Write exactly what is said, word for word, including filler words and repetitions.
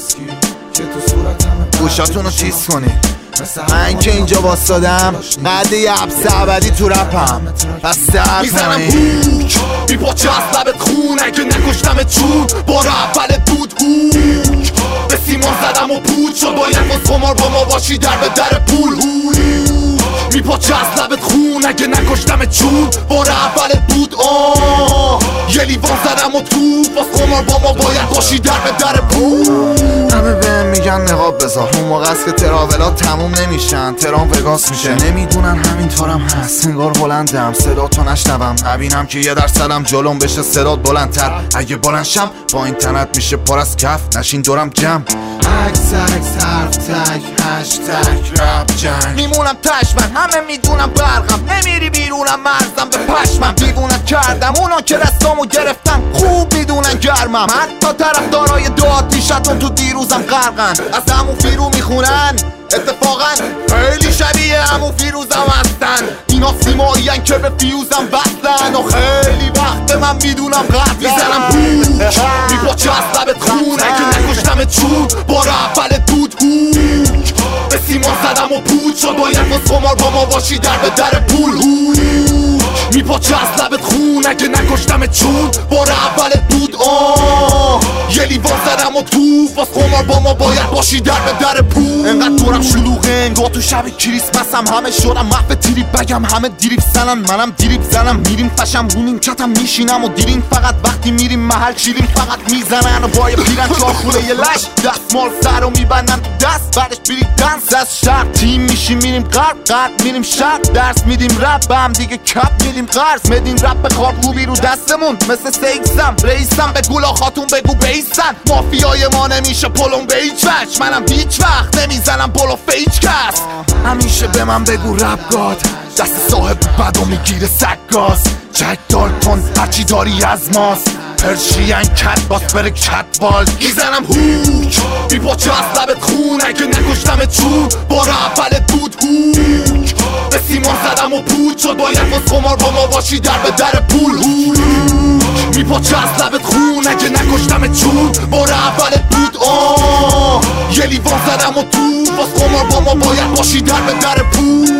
ماسکی که تو صورتم گوشاتونو تیز کنی. من که اینجا واسادم قد یه حبس ابدی تو رپم پس در میزنم هوک میپاچه از لبت خون اگه نکشتمت چون بار اولت بود هوک به سیمان زدم و پود شد باید باز خمار با ما باشی در به در پول میپاچه از لبت خون اگه نکشتمت چون بار اولت بود آه یه لیوان زدم و تو باز خمار با ما باید باشی در به در پول. همه بهم میگن نقاب بذار، اون موقع است که تراولات تموم نمیشن، ترام وگاس میشه. نمیدونن همینطورم هست، انگار بلندم صدا تو نشنوم، نبینم که یه درصدم جلوم بشه صدات بلندتر. اگه بلند شم با این تنت میشه پر از کف، نشین دورم جمع. عکس عکس حرف تک هشتگ رپ جنگ میمونم تشمن، همه میدونم برقم، نمیری بیرونم مرزم به پشمم. دیوونت کردم اونا که دستامو گرفتن، خوب میدونن گرمم. حتی طرفدارای دو آتیشتون تو دیروزم غرقن، از همون فیرو میخونن اتفاقا خیلی شبیه همون فیروزم هستن. اینا سیمایین که به فیوزم وصلن و خیلی وقت من میدونم قد میزنم هوک میپاچه از لبت خون اگه نکشتمت چون بار اولت بود هوک به سیمان زدم و پود شد باید باز خمار با ما باشی در به در پول هوک میپاچه از لبت خون اگه نکشتمت چون بار اولت بود آه یه لیوان زدم و تو باز خمار با ما باید باشی در به در پول. انقدر دورم شلوغه انگار تو شب کریسمسم، همه شدم محو تریپ بگم، همه دیریب زنن منم دیریب زنم. میریم فشم رو نیمکتم میشینم و دیرین فقط وقتی میریم محل شیرین فقط میزنن و با یه پیرن چار خوله یه لش دستمال سر رو میبندن تو دست بعدش بیری دنس از شرق تیم میشیم میریم غرب غرب میریم شرق درس میدیم رپ به هم دیگه کپ میدیم قرض مدین رپ به خواب خوبی رو دستمون مثل سیکسم رئیسم به گولا خاتون بگو بیسن مافیای ما نمیشه پلم به هیچ وجه منم هیچ وقت نمیزنم پلو فیچ کس همیشه به من بگو رپ گاد دست صاحب بدو میگیره سگاز جک دالتون هرچی داری از ماست پرشین کت باس بره کت وال میزنم هوک میپاچه از لبت خون اگه نکشتمت چون بار اولت بود هوک به سیمان زدم و پود شد باید باز خمار با ما باشی در به در پول هوک میپاچه از لبت خون اگه نکشتمت چون بار اولت بود آه یه لیوان زدم و تو باز خمار با ما باید باشی در به در پول.